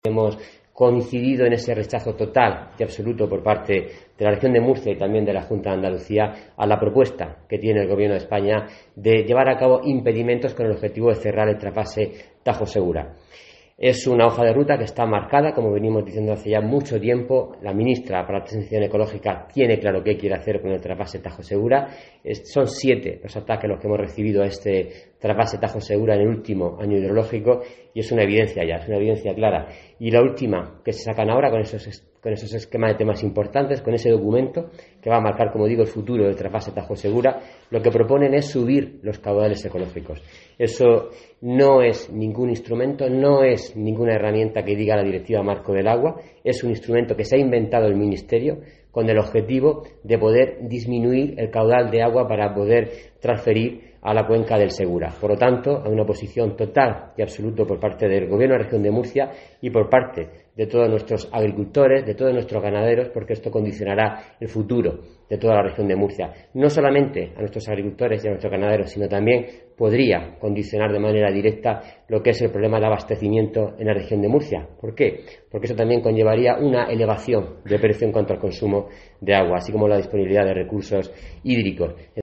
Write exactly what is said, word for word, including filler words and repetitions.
Hemos coincidido en ese rechazo total y absoluto por parte de la región de Murcia y también de la Junta de Andalucía a la propuesta que tiene el Gobierno de España de llevar a cabo impedimentos con el objetivo de cerrar el trasvase Tajo Segura. Es una hoja de ruta que está marcada, como venimos diciendo hace ya mucho tiempo. La ministra para la Transición Ecológica tiene claro qué quiere hacer con el trasvase Tajo Segura. Es, son siete los ataques los que hemos recibido a este trasvase Tajo Segura en el último año hidrológico y es una evidencia ya, es una evidencia clara. Y la última que se sacan ahora con esos, con esos esquemas de temas importantes, con ese documento que va a marcar, como digo, el futuro del trasvase Tajo Segura, lo que proponen es subir los caudales ecológicos. Eso no es ningún instrumento, no es ninguna herramienta que diga la Directiva Marco del Agua, es un instrumento que se ha inventado el Ministerio con el objetivo de poder disminuir el caudal de agua para poder transferir a la cuenca del Segura. Por lo tanto, hay una oposición total y absoluta por parte del Gobierno de la región de Murcia y por parte de todos nuestros agricultores, de todos nuestros ganaderos, porque esto condicionará el futuro de toda la región de Murcia. No solamente a nuestros agricultores y a nuestros ganaderos, sino también podría condicionar de manera directa lo que es el problema de abastecimiento en la región de Murcia. ¿Por qué? Porque eso también conllevaría una elevación de precio en cuanto al consumo de agua, así como la disponibilidad de recursos hídricos.